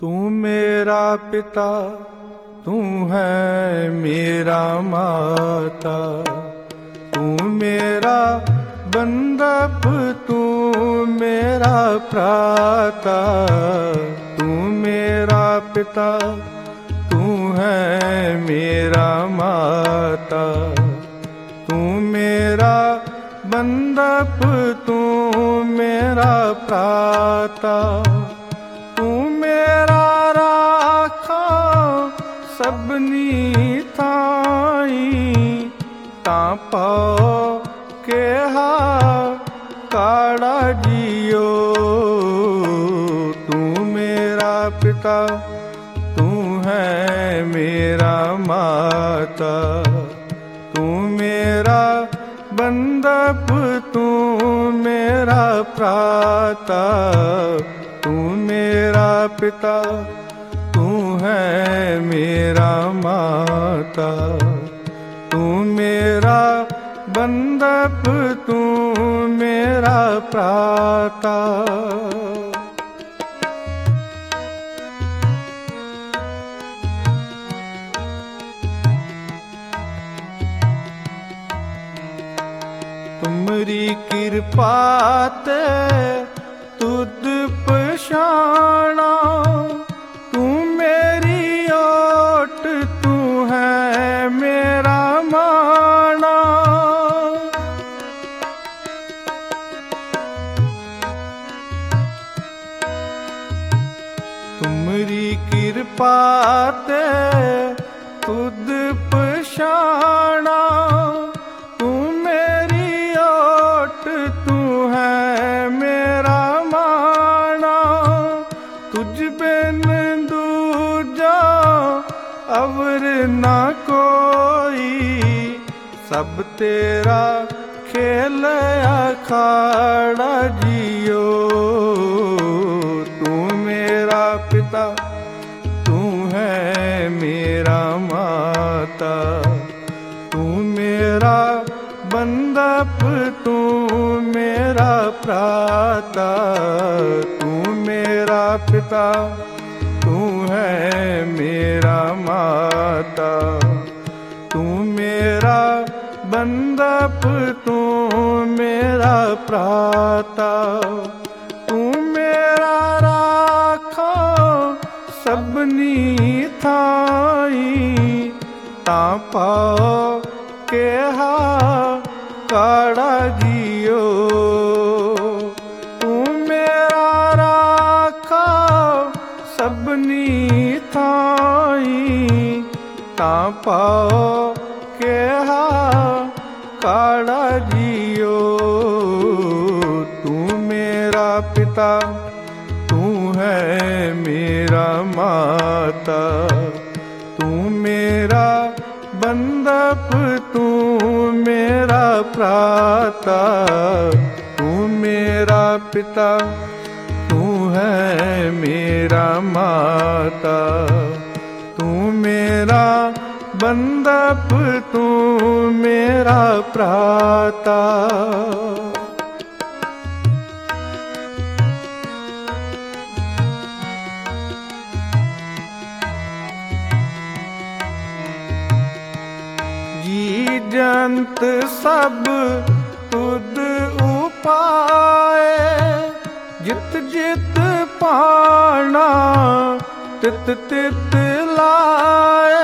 तू मेरा पिता, तू है मेरा माता, तू मेरा बंधप, तू मेरा भ्राता, तू मेरा पिता, तू है मेरा माता, तू मेरा बंधप, तू मेरा भ्राता, तू मेरा राखा सबनी थाई, तां पाओ केहा काड़ा जियो। तू मेरा पिता, तू है मेरा माता, तू मेरा बंधप, तू मेरा भ्राता, तू मेरा पिता, तू है मेरा माता, तू मेरा बंधप, तू मेरा भ्राता। तुमरी कृपा ते तुद पछाणा, तू मेरी ओट, तू है मेरा माना। तुमरी कृपा ते तुद पछाणा, तू मेरी ओट, तू है मेरा माना। तुझ बिन दूजा अवर ना कोई, सब तेरा खेल अखाड़ा जियो। तू मेरा पिता, तू है मेरा माता, तू मेरा बंधप, तू मेरा भ्राता, तू मेरा पिता, तू है मेरा माता, तू मेरा बंधप, तू मेरा भ्राता, तू मेरा राखा सबनी थाई, तां पाओ केहा काड़ा जियो। तू मेरा राखा सबनी थाई, तां पाओ केहा काड़ा जियो। तू मेरा पिता, तू है मेरा माता, तू मेरा बंधप, तू मेरा भ्राता, तू मेरा पिता, तू है मेरा माता, तू मेरा बंधप, तू मेरा भ्राता। जी जंत सब तुद उपाए, जित जित पाना तित तित लाए।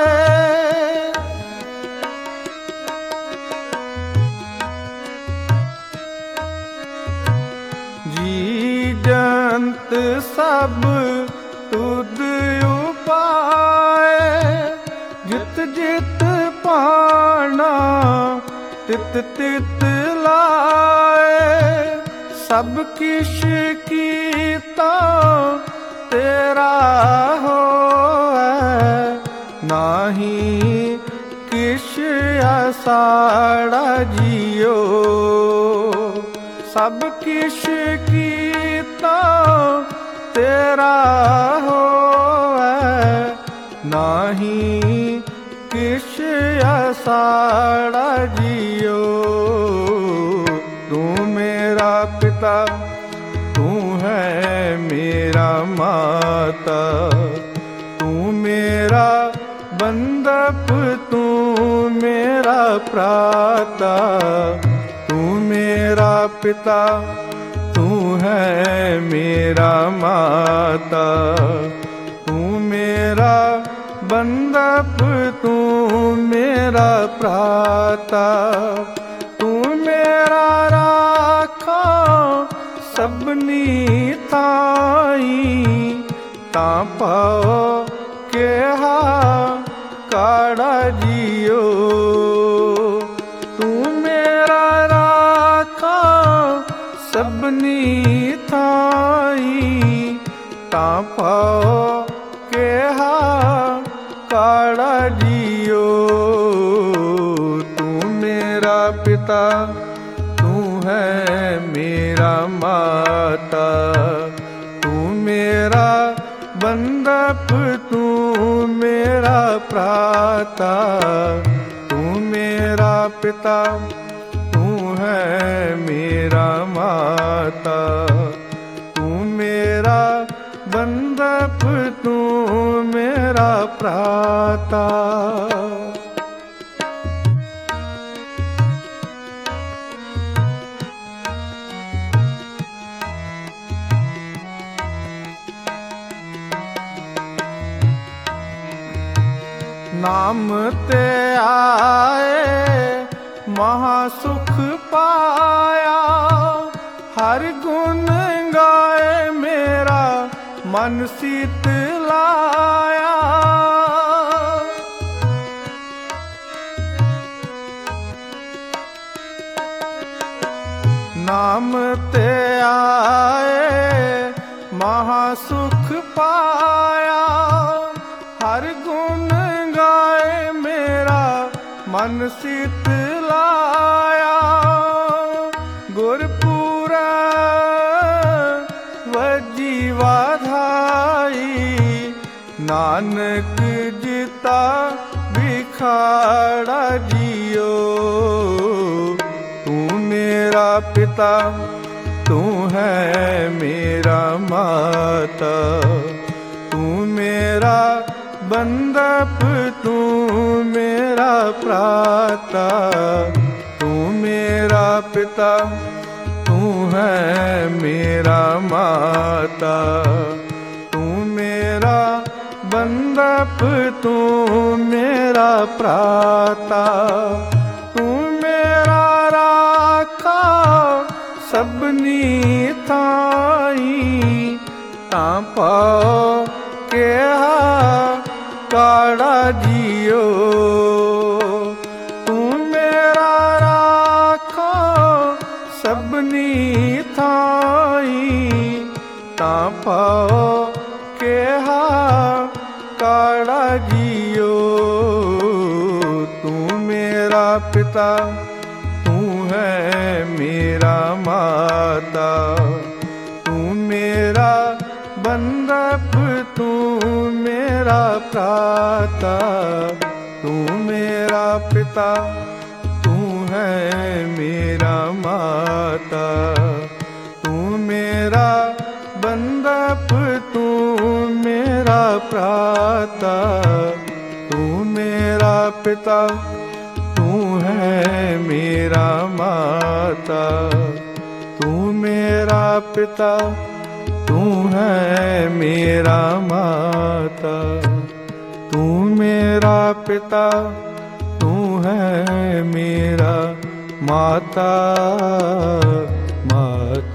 जी जंत सब तुद उपाए, जित जित पाना तित तित लाए। सब किश कीता तेरा होए, नाही किश आसाड़ा जियो। सब किश कीता तेरा होए, नाही किश आसाड़ा जियो। तू मेरा पिता, तू है मेरा मेरा माता, तू मेरा बंधप, तू मेरा प्राता, तू मेरा पिता, तू है मेरा माता, तू मेरा बंधप, तू मेरा प्राता, तू मेरा राखा सबनी ताई, ता पाओ के हा काड़ा जियो, तू मेरा राखा सबनी ताई, ता पाओ के हा काड़ा जियो, तू मेरा पिता, तू है मेरा माता, तू मेरा बंधप, तू मेरा प्राता, तू मेरा पिता, तू है मेरा माता, तू मेरा बंधप, तू मेरा प्राता। नाम ते आए महासुख पाया, हर गुण गाए मेरा मन शीतलाया, नाम ते आए महासुख पाया, हर गुण गाए मेरा मन शीतलाया, गुरपुरा वजीवा धाई, नानक जिता बिखाड़ा जियो, तू मेरा पिता, तू है मेरा माता, तू मेरा बंधप, तू मेरा प्राता, तू मेरा पिता, तू है मेरा माता, तू मेरा बंधप, तू मेरा प्राता, तू मेरा राखा सबनी ताई, ता पाओ के हा काड़ा जियो, तू मेरा राखा सबनी थाई, ता पाओ के हा काड़ा जियो, तू मेरा पिता, तू है मेरा माता, तू मेरा बंधप, तू मेरा प्राता, तू मेरा पिता, तू है मेरा माता, तू मेरा बंधप, तू मेरा प्राता, तू मेरा पिता, तू है मेरा माता, तू मेरा पिता, तू है मेरा माता, तू मेरा पिता, तू है मेरा माता, माता।